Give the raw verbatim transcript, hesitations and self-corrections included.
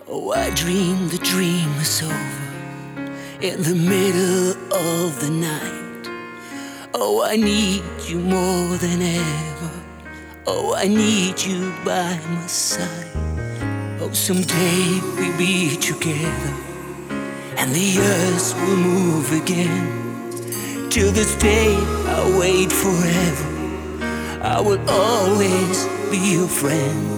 Oh, I dream the dream is over in the middle of the night. Oh, I need you more than ever. Oh, I need you by my side. Oh, someday we'll be together and the earth will move again. Till this day I'll wait forever. I will always be your friend.